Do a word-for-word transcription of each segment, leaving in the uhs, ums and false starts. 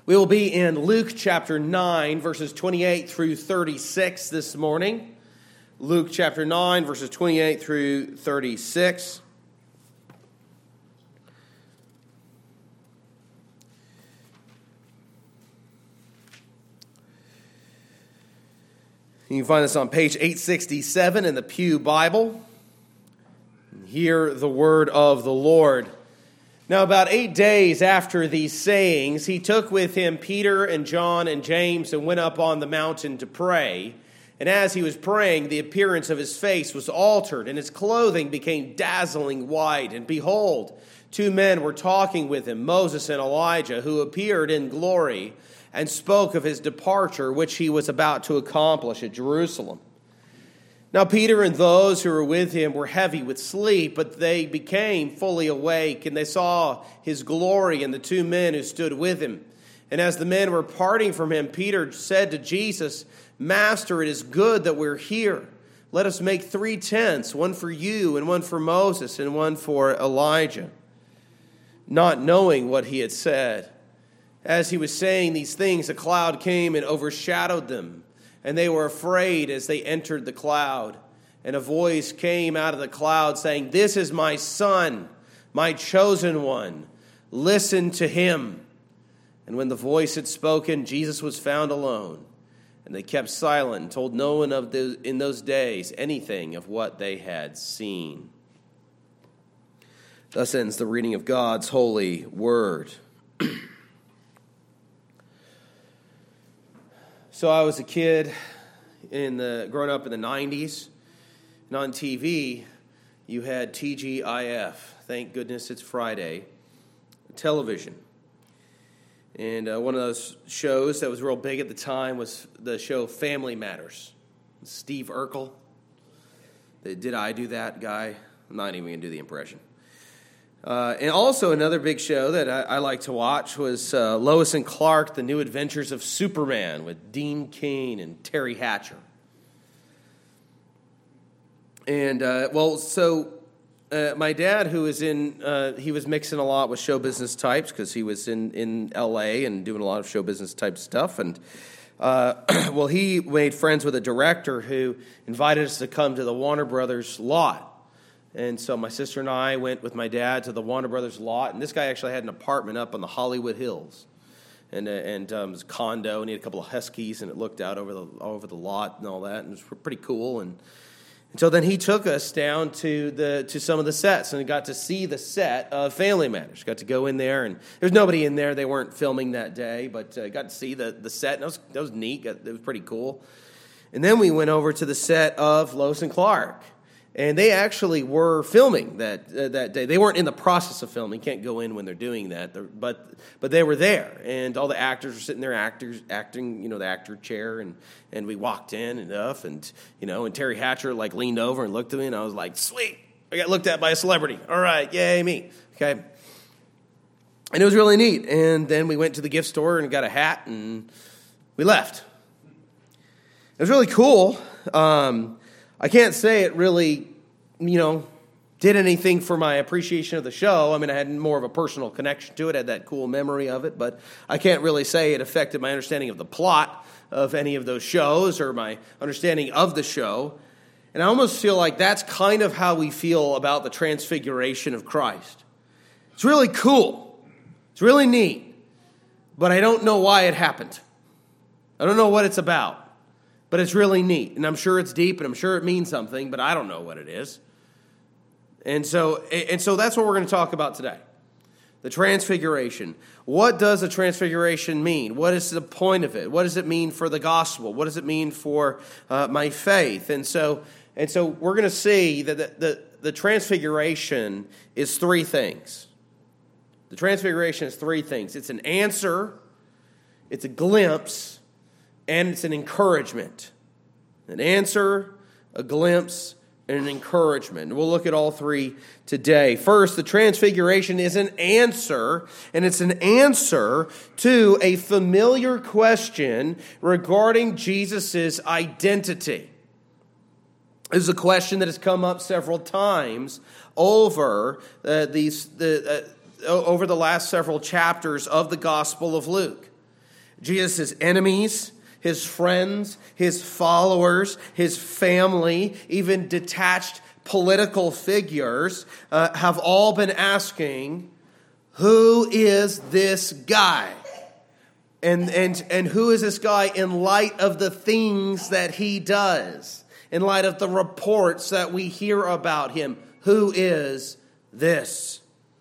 We will be in Luke chapter nine, verses twenty-eight through thirty-six this morning. Luke chapter nine, verses twenty-eight through thirty-six. You can find this on page eight sixty-seven in the Pew Bible. Hear the word of the Lord. Now, about eight days after these sayings, he took with him Peter and John and James and went up on the mountain to pray. And as he was praying, the appearance of his face was altered, and his clothing became dazzling white. And behold, two men were talking with him, Moses and Elijah, who appeared in glory and spoke of his departure, which he was about to accomplish at Jerusalem. Now Peter and those who were with him were heavy with sleep, but they became fully awake, and they saw his glory and the two men who stood with him. And as the men were parting from him, Peter said to Jesus, "Master, it is good that we're here. Let us make three tents, one for you, and one for Moses, and one for Elijah," not knowing what he had said. As he was saying these things, a cloud came and overshadowed them. And they were afraid as they entered the cloud. And a voice came out of the cloud saying, "This is my son, my chosen one. Listen to him." And when the voice had spoken, Jesus was found alone. And they kept silent and told no one of the, in those days anything of what they had seen. Thus ends the reading of God's holy word. So I was a kid in the growing up in the nineties, and on T V you had T G I F. Thank goodness it's Friday. Television. And uh, one of those shows that was real big at the time was the show Family Matters. Steve Urkel. Did I do that guy? I'm not even going to do the impression. Uh, and also another big show that I, I like to watch was uh, Lois and Clark, The New Adventures of Superman with Dean Cain and Terry Hatcher. And, uh, well, so uh, my dad, who was in, uh, he was mixing a lot with show business types because he was in, in L A and doing a lot of show business type stuff. And, uh, well, he made friends with a director who invited us to come to the Warner Brothers lot. And so my sister and I went with my dad to the Warner Brothers lot, and this guy actually had an apartment up on the Hollywood Hills, and uh, and um, it was a condo, and he had a couple of huskies, and it looked out over the over the lot and all that, and it was pretty cool. And, and so then he took us down to the to some of the sets, and we got to see the set of Family Matters. Got to go in there, and there was nobody in there; they weren't filming that day, but uh, got to see the the set, and that was that was neat. It was pretty cool. And then we went over to the set of Lois and Clark. And they actually were filming that uh, that day. They weren't in the process of filming. You can't go in when they're doing that. They're, but but they were there, and all the actors were sitting there, actors acting, you know, the actor chair, and, and we walked in and stuff, and you know, and Terry Hatcher like leaned over and looked at me, and I was like, "Sweet, I got looked at by a celebrity. All right, yay me." Okay, and it was really neat. And then we went to the gift store and got a hat, and we left. It was really cool. Um, I can't say it really, you know, did anything for my appreciation of the show. I mean, I had more of a personal connection to it, I had that cool memory of it, but I can't really say it affected my understanding of the plot of any of those shows or my understanding of the show. And I almost feel like that's kind of how we feel about the transfiguration of Christ. It's really cool. It's really neat, but I don't know why it happened. I don't know what it's about. But it's really neat, and I'm sure it's deep, and I'm sure it means something, but I don't know what it is. And so and so that's what we're going to talk about today, the transfiguration. What does the transfiguration mean? What is the point of it? What does it mean for the gospel? What does it mean for uh, my faith? And so and so we're going to see that the, the, the transfiguration is three things. The transfiguration is three things. It's an answer, it's a glimpse, and it's an encouragement. An answer, a glimpse, and an encouragement. We'll look at all three today. First, the transfiguration is an answer, and it's an answer to a familiar question regarding Jesus' identity. This is a question that has come up several times over uh, these the uh, over the last several chapters of the Gospel of Luke. Jesus' enemies, his friends, his followers, his family, even detached political figures uh, have all been asking, who is this guy? And, and, and who is this guy in light of the things that he does? In light of the reports that we hear about him? Who is this?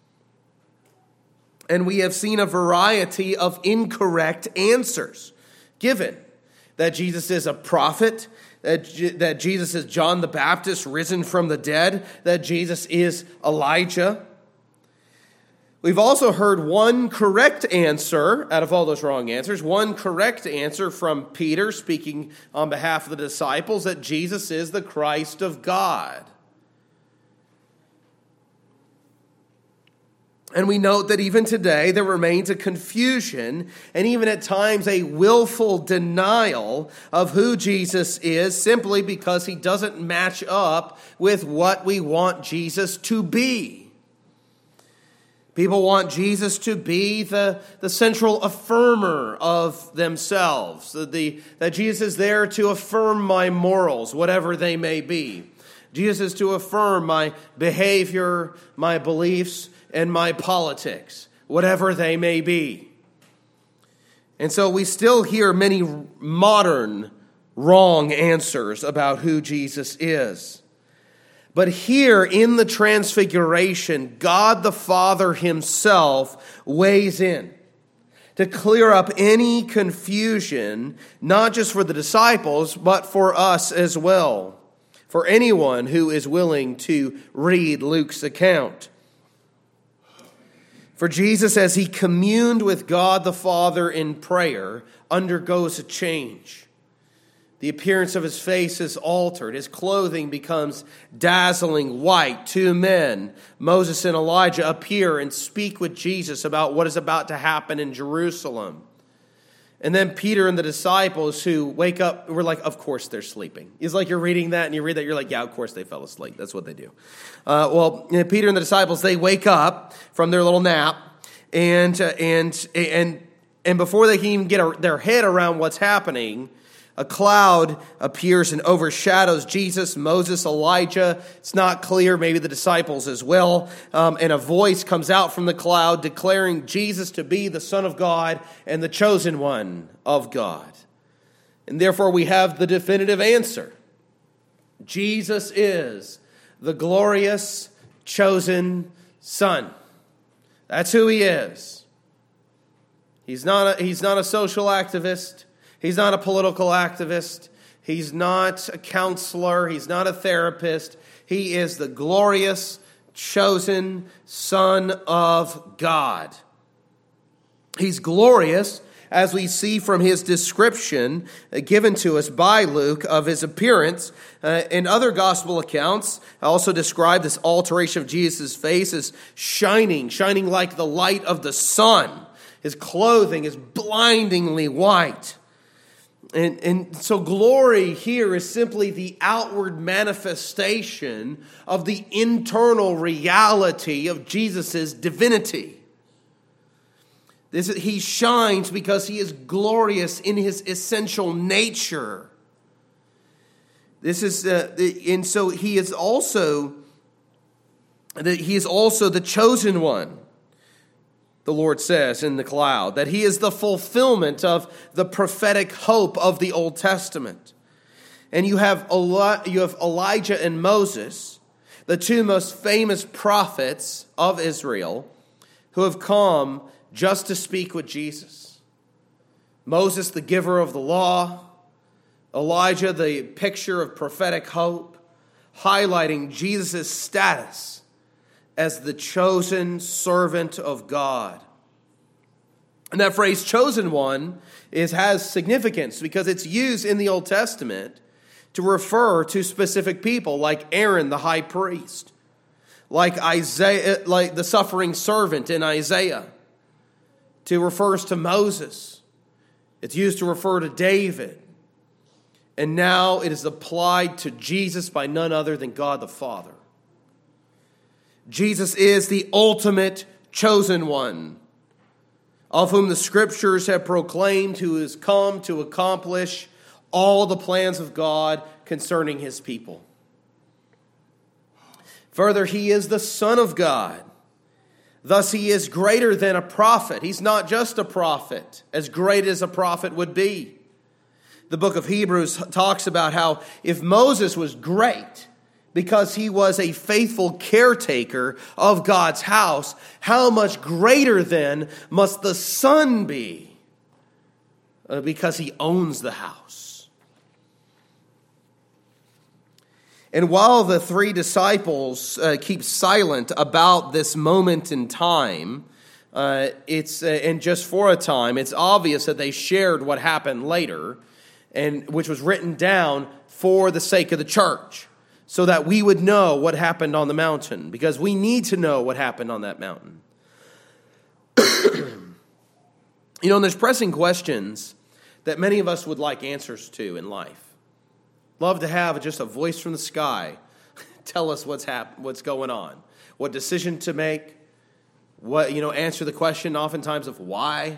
And we have seen a variety of incorrect answers given. That Jesus is a prophet, that, that Jesus is John the Baptist risen from the dead, that Jesus is Elijah. We've also heard one correct answer out of all those wrong answers, one correct answer from Peter speaking on behalf of the disciples, that Jesus is the Christ of God. And we note that even today there remains a confusion and even at times a willful denial of who Jesus is simply because he doesn't match up with what we want Jesus to be. People want Jesus to be the, the central affirmer of themselves, the, the, that Jesus is there to affirm my morals, whatever they may be. Jesus is to affirm my behavior, my beliefs, and my politics, whatever they may be. And so we still hear many modern wrong answers about who Jesus is. But here in the Transfiguration, God the Father himself weighs in to clear up any confusion, not just for the disciples, but for us as well, for anyone who is willing to read Luke's account. For Jesus, as he communed with God the Father in prayer, undergoes a change. The appearance of his face is altered. His clothing becomes dazzling white. Two men, Moses and Elijah, appear and speak with Jesus about what is about to happen in Jerusalem. And then Peter and the disciples who wake up, we're like, of course they're sleeping. It's like you're reading that and you read that, you're like, yeah, of course they fell asleep. That's what they do. Uh, well, you know, Peter and the disciples, they wake up from their little nap, and uh, and and and before they can even get a, their head around what's happening, a cloud appears and overshadows Jesus, Moses, Elijah. It's not clear, maybe the disciples as well. Um, and a voice comes out from the cloud declaring Jesus to be the Son of God and the chosen one of God. And therefore we have the definitive answer. Jesus is the glorious chosen Son. That's who he is. He's not a, he's not a social activist. He's not a political activist. He's not a counselor. He's not a therapist. He is the glorious, chosen Son of God. He's glorious, as we see from his description given to us by Luke of his appearance. Uh, in other gospel accounts, also describe this alteration of Jesus' face as shining, shining like the light of the sun. His clothing is blindingly white. And, and so glory here is simply the outward manifestation of the internal reality of Jesus' divinity. This, he shines because he is glorious in his essential nature. This is, uh, and so he is also, he is also the chosen one. The Lord says in the cloud, that he is the fulfillment of the prophetic hope of the Old Testament. And you have Eli- you have Elijah and Moses, the two most famous prophets of Israel, who have come just to speak with Jesus. Moses, the giver of the law. Elijah, the picture of prophetic hope, highlighting Jesus' status as the chosen servant of God. And that phrase, chosen one, is has significance because it's used in the Old Testament to refer to specific people like Aaron, the high priest, like Isaiah, like the suffering servant in Isaiah, to refers to Moses. It's used to refer to David. And now it is applied to Jesus by none other than God the Father. Jesus is the ultimate chosen one. of whom the Scriptures have proclaimed, who is come to accomplish all the plans of God concerning his people. Further, he is the Son of God. Thus, he is greater than a prophet. He's not just a prophet, as great as a prophet would be. The book of Hebrews talks about how if Moses was great because he was a faithful caretaker of God's house, how much greater then must the Son be uh, because he owns the house. And while the three disciples uh, keep silent about this moment in time, uh, it's uh, and just for a time, it's obvious that they shared what happened later, and which was written down for the sake of the church, so that we would know what happened on the mountain, because we need to know what happened on that mountain. You know, and there's pressing questions that many of us would like answers to in life. Love to have just a voice from the sky tell us what's hap- what's going on, what decision to make, what, you know, answer the question oftentimes of why.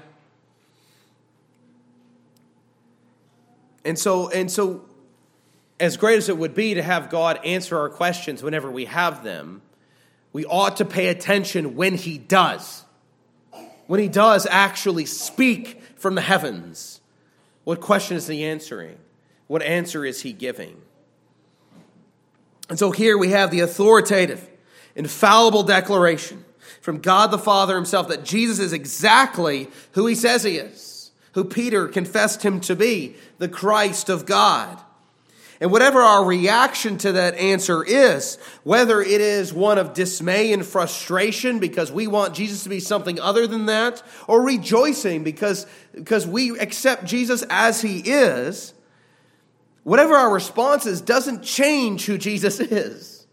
And so, and so, as great as it would be to have God answer our questions whenever we have them, we ought to pay attention when he does. When he does actually speak from the heavens. What question is he answering? What answer is he giving? And so here we have the authoritative, infallible declaration from God the Father himself that Jesus is exactly who he says he is, who Peter confessed him to be, the Christ of God. And whatever our reaction to that answer is, whether it is one of dismay and frustration because we want Jesus to be something other than that, or rejoicing because, because we accept Jesus as he is, whatever our response is doesn't change who Jesus is.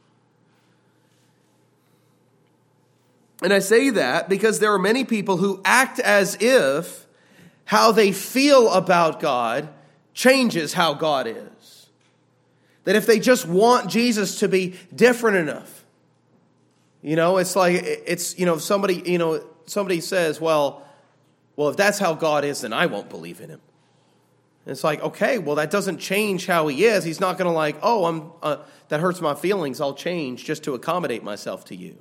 And I say that because there are many people who act as if how they feel about God changes how God is. That if they just want Jesus to be different enough, you know, it's like, it's, you know, if somebody, you know, somebody says, well, well, if that's how God is, then I won't believe in him. And it's like, okay, well, that doesn't change how he is. He's not going to like, oh, I'm uh, that hurts my feelings. I'll change just to accommodate myself to you.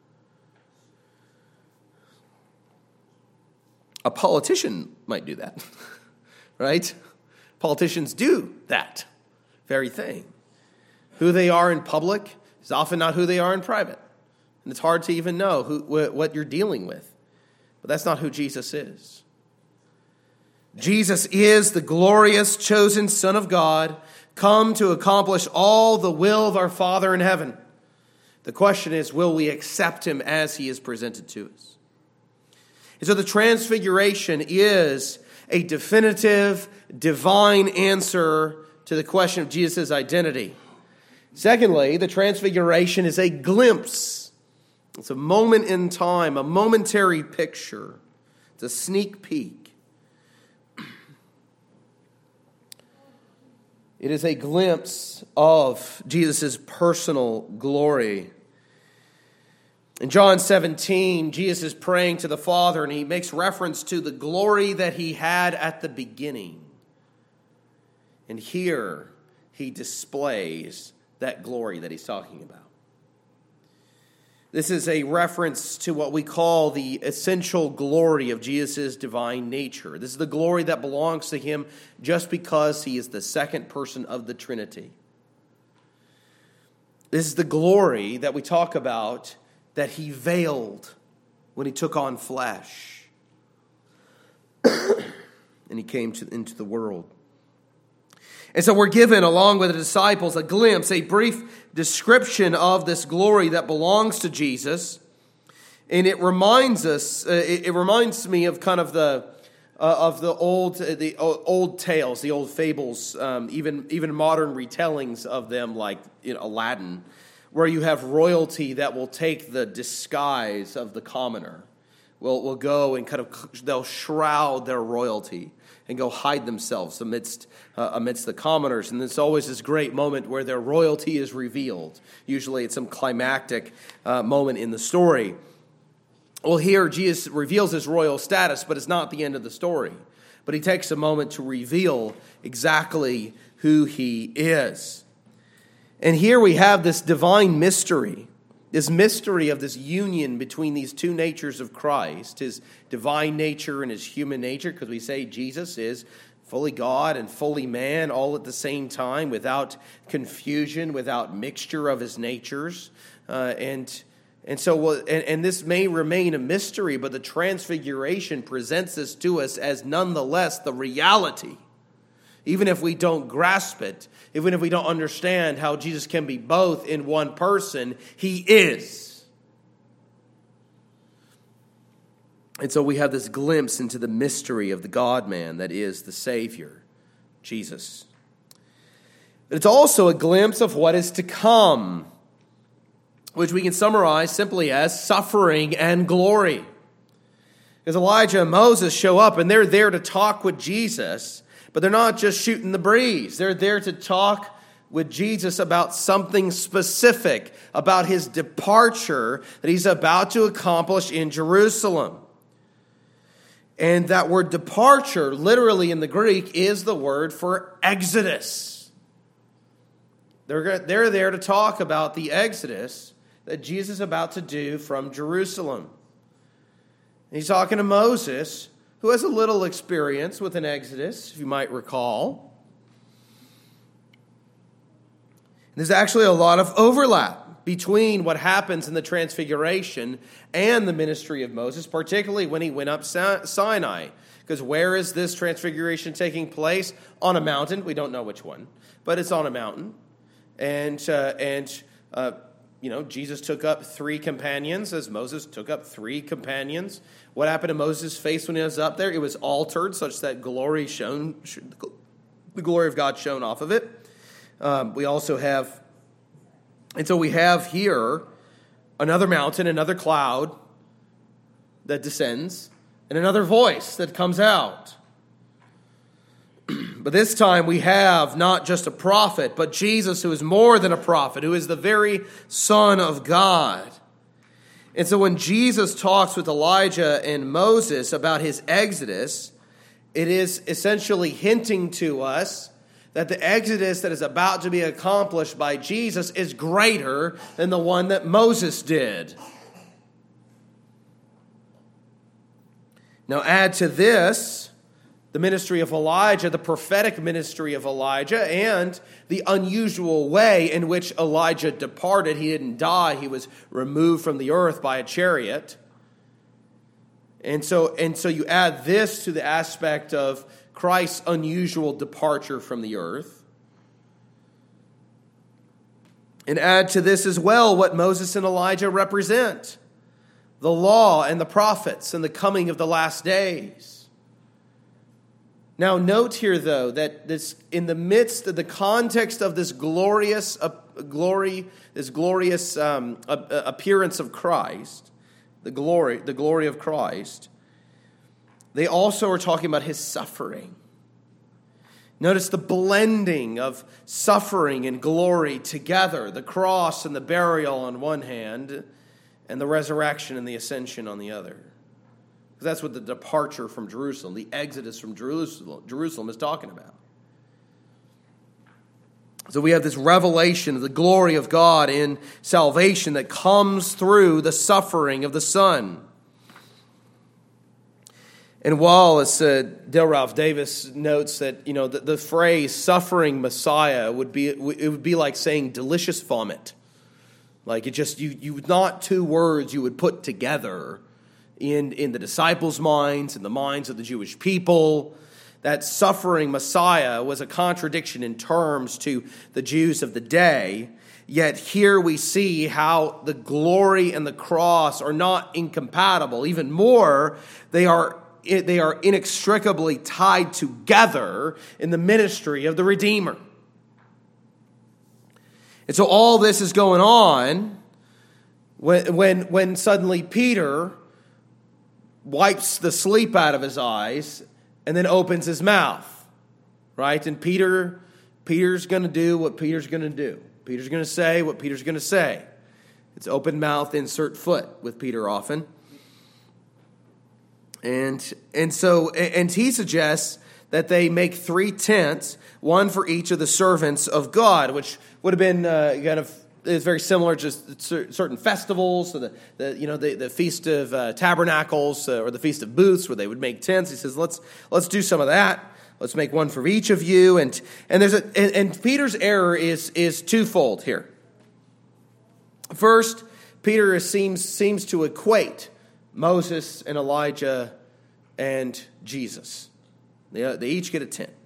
A politician might do that, right? Politicians do that very thing. Who they are in public is often not who they are in private. And it's hard to even know who, what you're dealing with. But that's not who Jesus is. Jesus is the glorious chosen Son of God, come to accomplish all the will of our Father in heaven. The question is, will we accept him as he is presented to us? And so the transfiguration is a definitive divine answer to the question of Jesus' identity. Secondly, the transfiguration is a glimpse. It's a moment in time, a momentary picture. It's a sneak peek. It is a glimpse of Jesus' personal glory. In John seventeen, Jesus is praying to the Father, and he makes reference to the glory that he had at the beginning. And here he displays that glory that he's talking about. This is a reference to what we call the essential glory of Jesus' divine nature. This is the glory that belongs to him just because he is the second person of the Trinity. This is the glory that we talk about that he veiled when he took on flesh and he came to, into the world. And so we're given, along with the disciples, a glimpse, a brief description of this glory that belongs to Jesus. And it reminds us, uh, it, it reminds me of kind of the uh, of the old uh, the old tales, the old fables, um, even even modern retellings of them, like, you know, Aladdin, where you have royalty that will take the disguise of the commoner. Will will go and kind of they'll shroud their royalty and go hide themselves amidst uh, amidst the commoners. And there's always this great moment where their royalty is revealed. Usually it's some climactic uh, moment in the story. Well, here Jesus reveals his royal status, but it's not the end of the story. But he takes a moment to reveal exactly who he is. And here we have this divine mystery, this mystery of this union between these two natures of Christ, his divine nature and his human nature, because we say Jesus is fully God and fully man all at the same time, without confusion, without mixture of his natures. Uh, and and so, well, and, and this may remain a mystery, but the Transfiguration presents this to us as nonetheless the reality. Even if we don't grasp it, even if we don't understand how Jesus can be both in one person, he is. And so we have this glimpse into the mystery of the God-man that is the Savior, Jesus. But it's also a glimpse of what is to come, which we can summarize simply as suffering and glory. Because Elijah and Moses show up and they're there to talk with Jesus, but they're not just shooting the breeze. They're there to talk with Jesus about something specific, about his departure that he's about to accomplish in Jerusalem. And that word departure, literally in the Greek, is the word for exodus. They're, they're there to talk about the exodus that Jesus is about to do from Jerusalem. And he's talking to Moses, who has a little experience with an exodus, if you might recall. There's actually a lot of overlap between what happens in the Transfiguration and the ministry of Moses, particularly when he went up Sinai. Because where is this Transfiguration taking place? On a mountain. We don't know which one, but it's on a mountain. And, uh, and uh, you know, Jesus took up three companions as Moses took up three companions. What happened to Moses' face when he was up there? It was altered such that glory shone, the glory of God shone off of it. Um, we also have, and so we have here another mountain, another cloud that descends, and another voice that comes out. But this time we have not just a prophet, but Jesus, who is more than a prophet, who is the very Son of God. And so when Jesus talks with Elijah and Moses about his exodus, it is essentially hinting to us that the exodus that is about to be accomplished by Jesus is greater than the one that Moses did. Now add to this the ministry of Elijah, the prophetic ministry of Elijah, and the unusual way in which Elijah departed. He didn't die. He was removed from the earth by a chariot. And so, and so you add this to the aspect of Christ's unusual departure from the earth. And add to this as well what Moses and Elijah represent: the law and the prophets and the coming of the last days. Now note here, though, that this, in the midst of the context of this glorious uh, glory, this glorious um, uh, appearance of Christ, the glory, the glory of Christ, they also are talking about his suffering. Notice the blending of suffering and glory together, the cross and the burial on one hand, and the resurrection and the ascension on the other. Because that's what the departure from Jerusalem, the exodus from Jerusalem, Jerusalem is talking about. So we have this revelation of the glory of God in salvation that comes through the suffering of the Son. And while, as uh, Dale Ralph Davis notes, that you know the, the phrase "suffering Messiah" would be it would be like saying "delicious vomit," like it just you you not two words you would put together in in the disciples' minds, in the minds of the Jewish people. That suffering Messiah was a contradiction in terms to the Jews of the day. Yet here we see how the glory and the cross are not incompatible. Even more, they are they are inextricably tied together in the ministry of the Redeemer. And so all this is going on when when when suddenly Peter wipes the sleep out of his eyes and then opens his mouth, right? And Peter, Peter's going to do what Peter's going to do. Peter's going to say what Peter's going to say. It's open mouth, insert foot with Peter often. And and so and he suggests that they make three tents, one for each of the servants of God, which would have been uh, kind of is very similar to certain festivals, so the, the you know the, the Feast of uh, Tabernacles uh, or the Feast of Booths, where they would make tents. He says, let's let's do some of that. Let's make one for each of you. And and there's a and, and Peter's error is is twofold here. First, Peter is, seems seems to equate Moses and Elijah and Jesus. They, they each get a tent.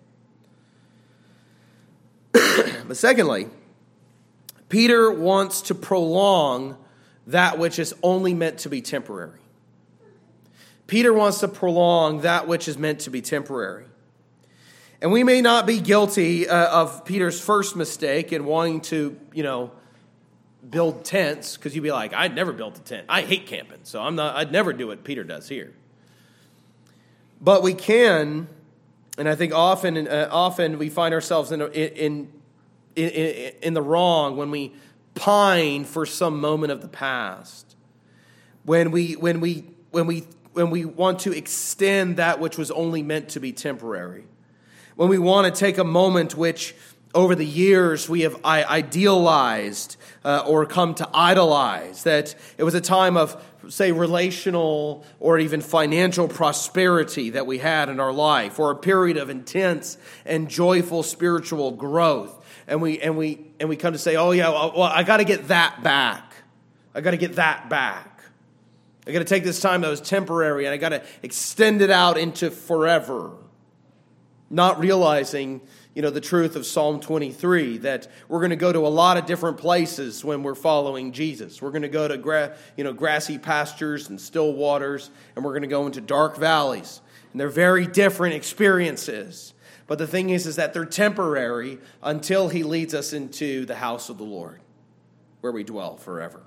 But secondly, Peter wants to prolong that which is only meant to be temporary. Peter wants to prolong that which is meant to be temporary. And we may not be guilty uh, of Peter's first mistake in wanting to, you know, build tents, because you'd be like, I'd never built a tent. I hate camping, so I'm not. I'd never do what Peter does here. But we can, and I think often, uh, often we find ourselves in, in in in the wrong when we pine for some moment of the past, when we when we when we when we want to extend that which was only meant to be temporary, when we want to take a moment which over the years we have idealized uh, or come to idolize, that it was a time of, say, relational or even financial prosperity that we had in our life, or a period of intense and joyful spiritual growth. And we and we and we come to say, oh yeah, well, I got to get that back. I got to get that back. I got to take this time that was temporary and I got to extend it out into forever. Not realizing, you know, the truth of Psalm twenty-three, that we're going to go to a lot of different places when we're following Jesus. We're going to go to gra- you know, grassy pastures and still waters, and we're going to go into dark valleys. And they're very different experiences. But the thing is, is that they're temporary until he leads us into the house of the Lord, where we dwell forever.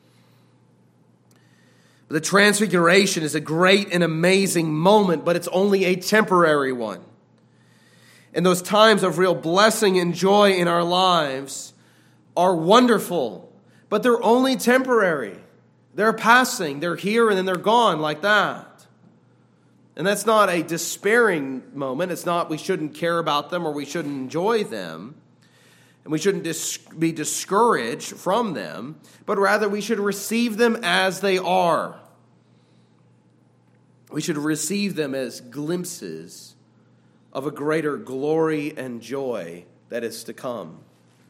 The Transfiguration is a great and amazing moment, but it's only a temporary one. And those times of real blessing and joy in our lives are wonderful, but they're only temporary. They're passing. They're here and then they're gone like that. And that's not a despairing moment. It's not we shouldn't care about them or we shouldn't enjoy them. And we shouldn't dis- be discouraged from them, but rather we should receive them as they are. We should receive them as glimpses of a greater glory and joy that is to come.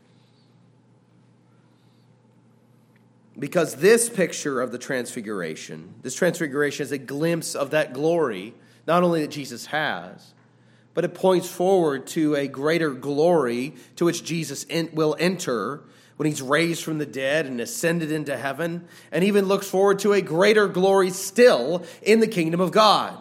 Because this picture of the Transfiguration, this Transfiguration is a glimpse of that glory, not only that Jesus has, but it points forward to a greater glory to which Jesus will enter when he's raised from the dead and ascended into heaven, and even looks forward to a greater glory still in the kingdom of God.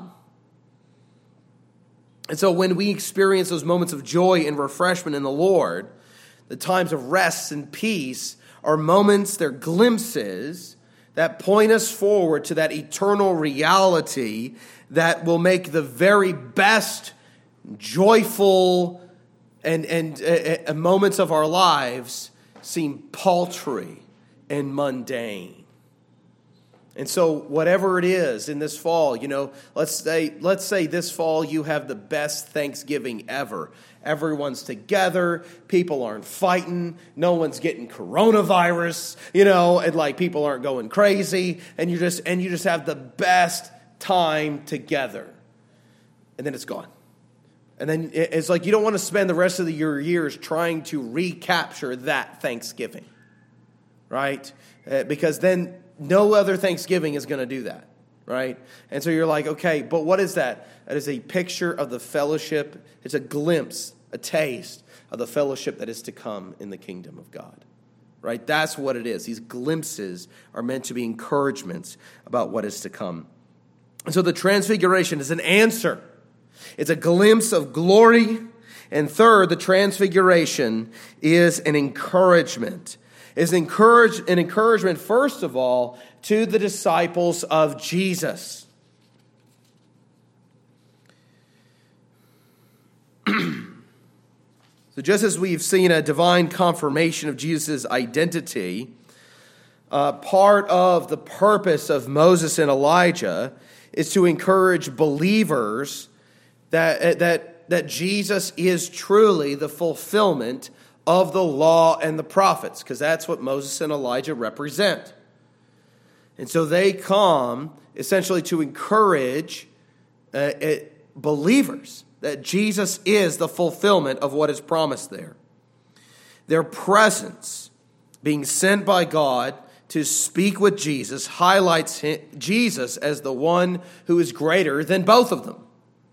And so when we experience those moments of joy and refreshment in the Lord, the times of rest and peace are moments, they're glimpses that point us forward to that eternal reality that will make the very best joyful and, and uh, uh, moments of our lives seem paltry and mundane. And so whatever it is in this fall, you know, let's say let's say this fall you have the best Thanksgiving ever. Everyone's together, people aren't fighting, no one's getting coronavirus, you know, and like people aren't going crazy, and you just and you just have the best time together. And then it's gone. And then it's like you don't want to spend the rest of the, your years trying to recapture that Thanksgiving, right? Uh, because then no other Thanksgiving is going to do that, right? And so you're like, okay, but what is that? That is a picture of the fellowship. It's a glimpse, a taste of the fellowship that is to come in the kingdom of God, right? That's what it is. These glimpses are meant to be encouragements about what is to come. And so the Transfiguration is an answer. It's a glimpse of glory. And third, the Transfiguration is an encouragement. Is encourage, an encouragement, first of all, to the disciples of Jesus. So just as we've seen a divine confirmation of Jesus' identity, uh, part of the purpose of Moses and Elijah is to encourage believers that, that, that Jesus is truly the fulfillment of the law and the prophets, because that's what Moses and Elijah represent. And so they come essentially to encourage uh, uh, believers that Jesus is the fulfillment of what is promised there. Their presence, being sent by God to speak with Jesus, highlights him, Jesus as the one who is greater than both of them.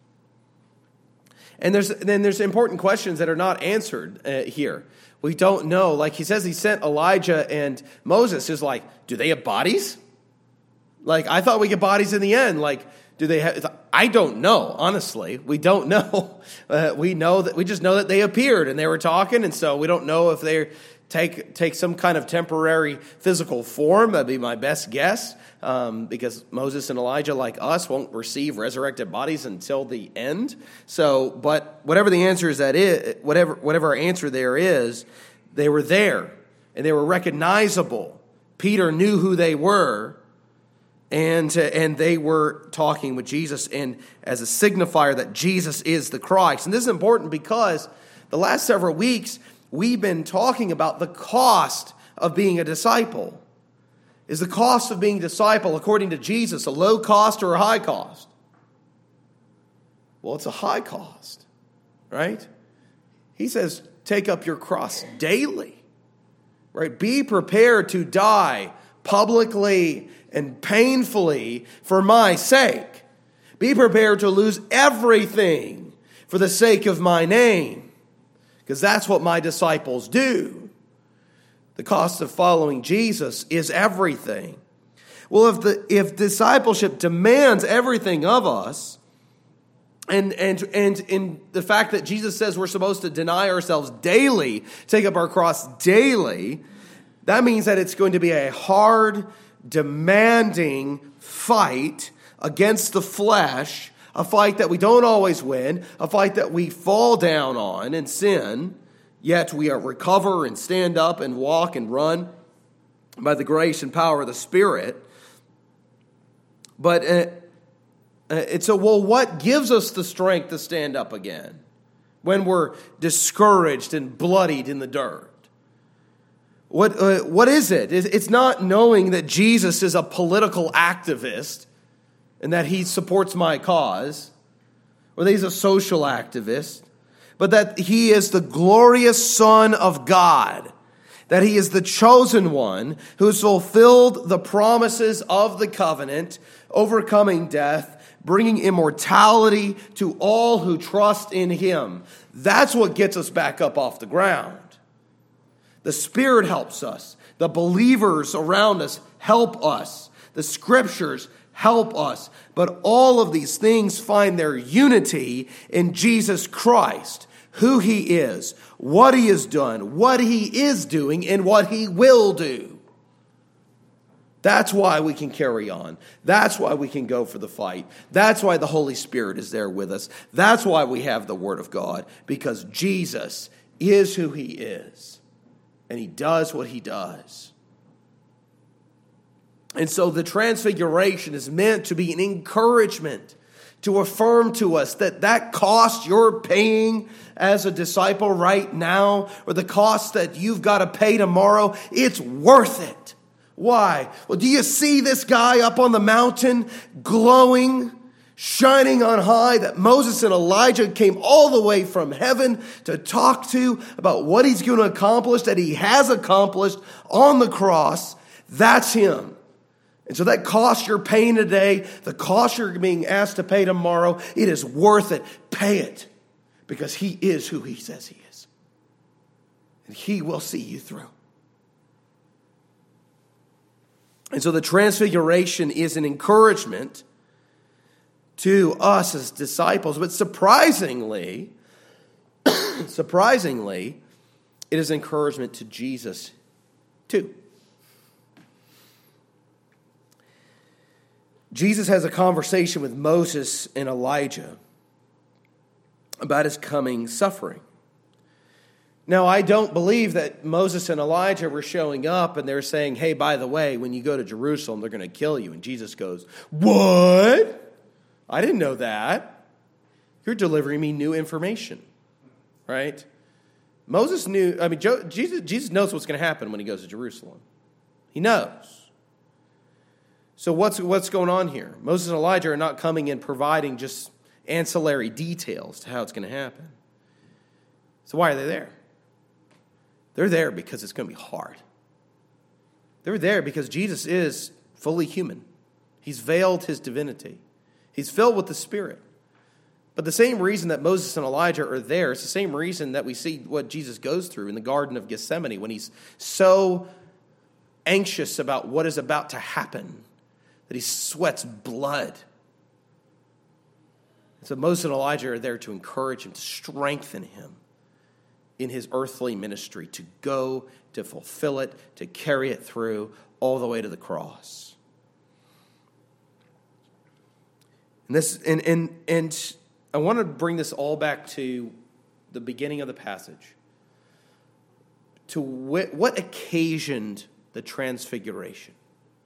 And there's then there's important questions that are not answered uh, here. We don't know. Like he says, he sent Elijah and Moses. Is like, do they have bodies? Like, I thought we get bodies in the end. Like, do they have? I don't know. Honestly, we don't know. Uh, we know that we just know that they appeared and they were talking, and so we don't know if they take take some kind of temporary physical form. That'd be my best guess, um, because Moses and Elijah, like us, won't receive resurrected bodies until the end. So, but whatever the answer is, that is whatever whatever our answer there is, they were there and they were recognizable. Peter knew who they were. And, uh, and they were talking with Jesus, and as a signifier that Jesus is the Christ. And this is important because the last several weeks we've been talking about the cost of being a disciple. Is the cost of being a disciple, according to Jesus, a low cost or a high cost? Well, it's a high cost, right? He says, take up your cross daily, right? Be prepared to die publicly and painfully for my sake. Be prepared to lose everything for the sake of my name, because that's what my disciples do. The cost of following Jesus is everything. Well, if the if discipleship demands everything of us, and and and in the fact that Jesus says we're supposed to deny ourselves daily, take up our cross daily, that means that it's going to be a hard, demanding fight against the flesh, a fight that we don't always win, a fight that we fall down on and sin, yet we recover and stand up and walk and run by the grace and power of the Spirit. But uh, uh, it's a, well, what gives us the strength to stand up again when we're discouraged and bloodied in the dirt? What uh, what is it? It's not knowing that Jesus is a political activist and that he supports my cause, or that he's a social activist, but that he is the glorious Son of God, that he is the chosen one who has fulfilled the promises of the covenant, overcoming death, bringing immortality to all who trust in him. That's what gets us back up off the ground. The Spirit helps us. The believers around us help us. The Scriptures help us. But all of these things find their unity in Jesus Christ, who he is, what he has done, what he is doing, and what he will do. That's why we can carry on. That's why we can go for the fight. That's why the Holy Spirit is there with us. That's why we have the Word of God, because Jesus is who he is. And he does what he does. And so the transfiguration is meant to be an encouragement, to affirm to us that that cost you're paying as a disciple right now, or the cost that you've got to pay tomorrow, it's worth it. Why? Well, do you see this guy up on the mountain glowing, shining on high, that Moses and Elijah came all the way from heaven to talk to about what he's going to accomplish, that he has accomplished on the cross? That's him. And so that cost you're paying today, the cost you're being asked to pay tomorrow, it is worth it. Pay it, because he is who he says he is. And he will see you through. And so the transfiguration is an encouragement to us as disciples, but surprisingly, surprisingly, it is encouragement to Jesus too. Jesus has a conversation with Moses and Elijah about his coming suffering. Now, I don't believe that Moses and Elijah were showing up and they're saying, hey, by the way, when you go to Jerusalem, they're going to kill you. And Jesus goes, what? I didn't know that. You're delivering me new information, right? Moses knew, I mean, Jesus, Jesus knows what's going to happen when he goes to Jerusalem. He knows. So what's, what's going on here? Moses and Elijah are not coming and providing just ancillary details to how it's going to happen. So why are they there? They're there because it's going to be hard. They're there because Jesus is fully human. He's veiled his divinity. He's filled with the Spirit. But the same reason that Moses and Elijah are there is the same reason that we see what Jesus goes through in the Garden of Gethsemane when he's so anxious about what is about to happen that he sweats blood. So Moses and Elijah are there to encourage him, to strengthen him in his earthly ministry, to go, to fulfill it, to carry it through all the way to the cross. And this, and and and I want to bring this all back to the beginning of the passage, to what, what occasioned the transfiguration.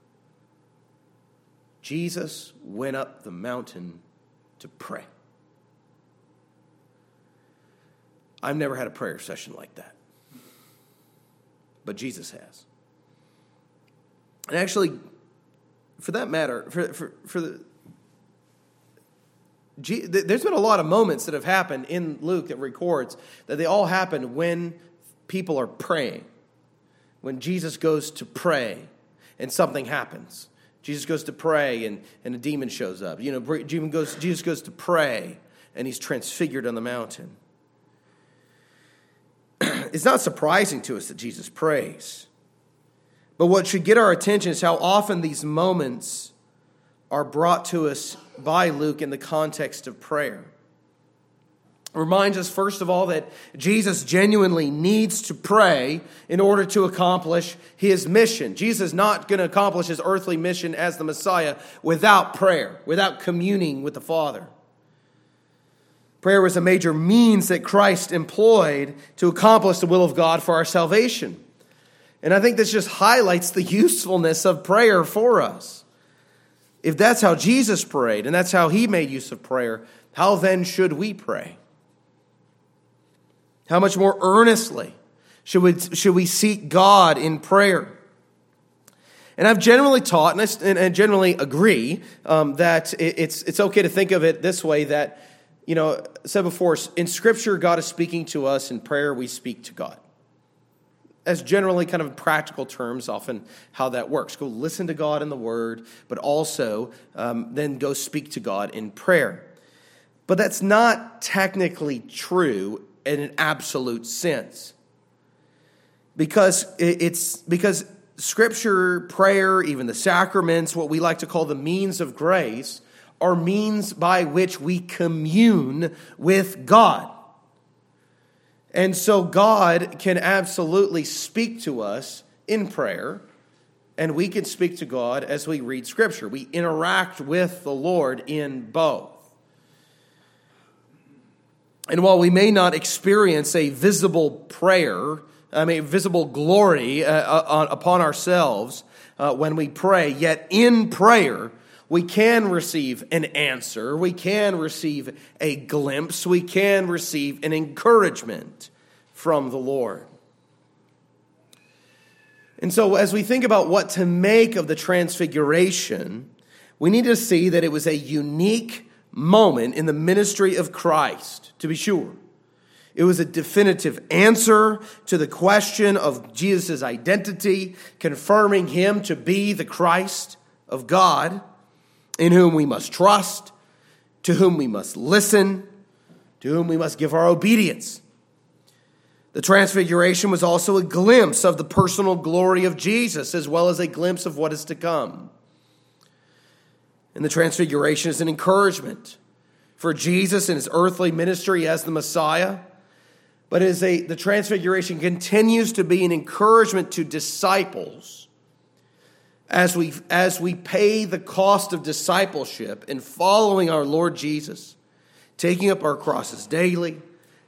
Jesus went up the mountain to pray. I've never had a prayer session like that. But Jesus has. And actually, for that matter, for, for, for the, there's been a lot of moments that have happened in Luke that records that they all happened when people are praying. When Jesus goes to pray and something happens. Jesus goes to pray and, and a demon shows up. You know, Jesus goes, Jesus goes to pray and he's transfigured on the mountain. It's not surprising to us that Jesus prays. But what should get our attention is how often these moments are brought to us by Luke in the context of prayer. It reminds us, first of all, that Jesus genuinely needs to pray in order to accomplish his mission. Jesus is not going to accomplish his earthly mission as the Messiah without prayer, without communing with the Father. Prayer was a major means that Christ employed to accomplish the will of God for our salvation. And I think this just highlights the usefulness of prayer for us. If that's how Jesus prayed, and that's how he made use of prayer, how then should we pray? How much more earnestly should we, should we seek God in prayer? And I've generally taught, and I, and I generally agree, um, that it, it's, it's okay to think of it this way, that, you know, I said before, in Scripture, God is speaking to us. In prayer, we speak to God. As generally kind of practical terms, often how that works. Go listen to God in the Word, but also um, then go speak to God in prayer. But that's not technically true in an absolute sense. Because it's because Scripture, prayer, even the sacraments, what we like to call the means of grace, are means by which we commune with God. And so God can absolutely speak to us in prayer, and we can speak to God as we read Scripture. We interact with the Lord in both. And while we may not experience a visible prayer, I mean, visible glory uh, upon ourselves uh, when we pray, yet in prayer, we can receive an answer. We can receive a glimpse. We can receive an encouragement from the Lord. And so as we think about what to make of the transfiguration, we need to see that it was a unique moment in the ministry of Christ, to be sure. It was a definitive answer to the question of Jesus' identity, confirming him to be the Christ of God, in whom we must trust, to whom we must listen, to whom we must give our obedience. The transfiguration was also a glimpse of the personal glory of Jesus, as well as a glimpse of what is to come. And the transfiguration is an encouragement for Jesus in his earthly ministry as the Messiah. But it is a, the transfiguration continues to be an encouragement to disciples as we, as we pay the cost of discipleship in following our Lord Jesus, taking up our crosses daily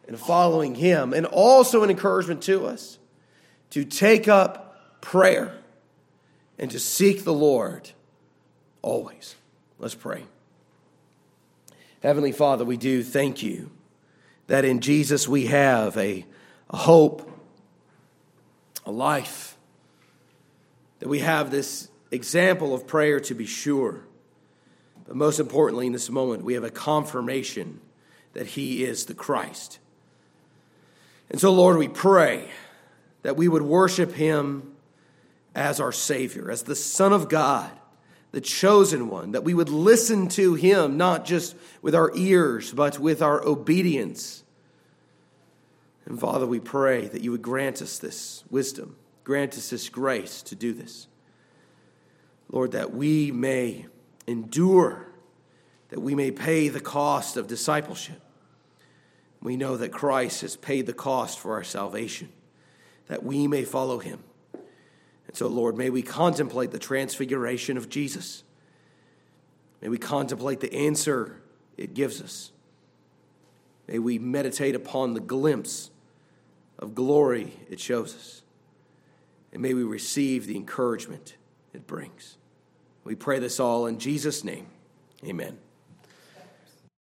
and following him, and also an encouragement to us to take up prayer and to seek the Lord always. Let's pray. Heavenly Father, we do thank you that in Jesus we have a, a hope, a life, that we have this example of prayer to be sure. But most importantly in this moment, we have a confirmation that he is the Christ. And so, Lord, we pray that we would worship him as our Savior, as the Son of God, the chosen one, that we would listen to him, not just with our ears, but with our obedience. And Father, we pray that you would grant us this wisdom, grant us this grace to do this. Lord, that we may endure, that we may pay the cost of discipleship. We know that Christ has paid the cost for our salvation, that we may follow him. And so, Lord, may we contemplate the transfiguration of Jesus. May we contemplate the answer it gives us. May we meditate upon the glimpse of glory it shows us. And may we receive the encouragement it brings. We pray this all in Jesus' name. Amen.